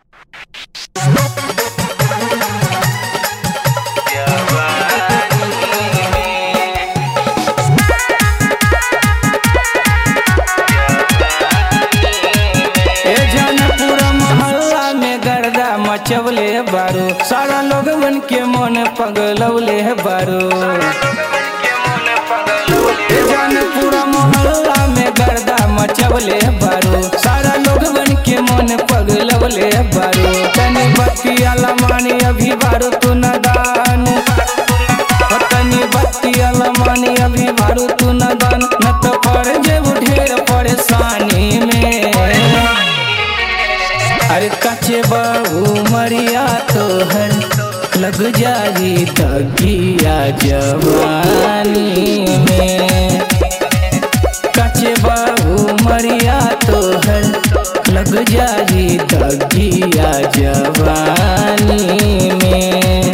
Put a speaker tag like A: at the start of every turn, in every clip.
A: मचवले बारू सारा लोग मन के मन पगलवले बारू जान पूरा मोहल्ला में गर्दा मचवले बारू सारा लोग मन के मन पगलवले बारू तनी बत्तिया लमानी अभी बारू तू नदान तनी बत्तिया लमानी अभी बारू तू नदान न तो पर जेब ढेर परेशानी में अरे कच्चे बाबू मरिया तोहर लग जाई दगिया जवानी में कच्चे बाबू मरिया तोहर लग जाई दगिया जवानी में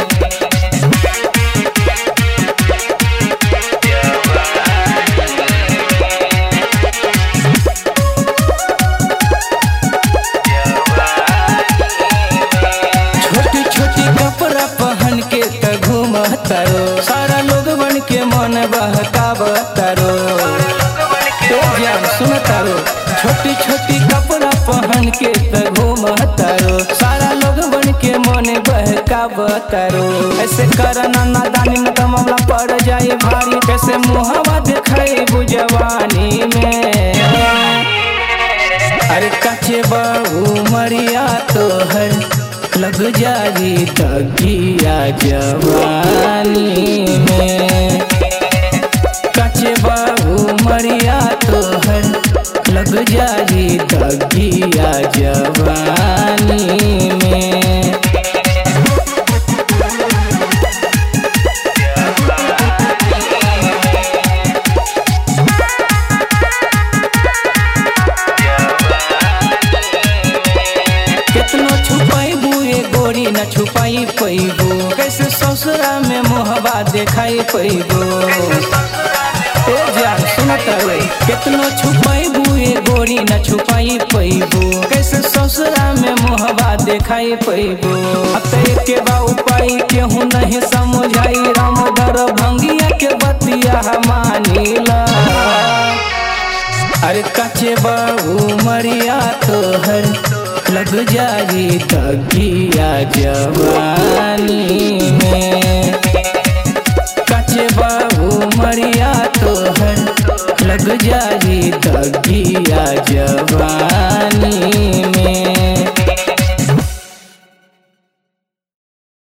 A: तारो सारा लोग बन के मन बहकाव तारो सुन तारो छोटी छोटी कपड़ा पहन के घूम तारो सारा लोग बन के मन बहकाव तारो ऐसे करना नादानी में तो मामला पड़ जाए भारी कैसे मुहवा दिखाई बुजवानी में अरे कच्चे बाबू मरिया तोहर लग जाई दगिया जवानी में कच्चे बाबू मरिया तोहर लग जाई दगिया जवानी में कितनो छुपाई गोरी न छुपाई पैबो कैसे ससुरा में मोहबा देखाई पैबो जान सुनत रे कितनो छुपाई बुए गोरी न छुपाई पैबो कैसे ससुरा में मोहबा देखाई पैबो अब के बा उपाय केहू नहीं समझाई राम दर भंगिया के बतिया मानीला अरे कच्चे बाबू मरिया तोहर लग जाई दगिया जवानी में कच्चे बाबू मरिया तोहर लग जाई दगिया जवानी